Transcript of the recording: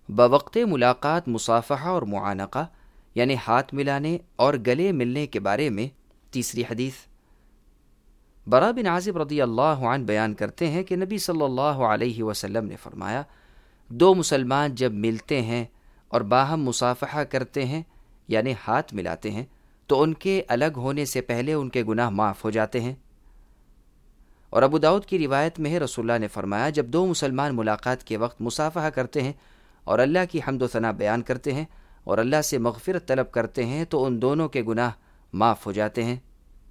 बवक्त मुलाकात मुसाफ़हा और मुआनक़ा यानी हाथ मिलाने और गले मिलने के बारे में तीसरी हदीस। बरा बिन आज़िब रज़ियल्लाहु अन्हु बयान करते हैं कि नबी सल्लल्लाहु अलैहि वसल्लम ने फरमाया, दो मुसलमान जब मिलते हैं और बाहम मुसाफ़हा करते हैं यानी हाथ मिलाते हैं तो उनके अलग होने से पहले उनके गुनाह माफ़ हो जाते हैं। और अबू दाऊद की रिवायत में है, रसूलुल्लाह ने फरमाया, जब दो मुसलमान मुलाकात के वक्त मुसाफ़हा करते हैं और अल्लाह की हम्द व सना बयान करते हैं और अल्लाह से मग़फ़िरत तलब करते हैं तो उन दोनों के गुनाह माफ़ हो जाते हैं।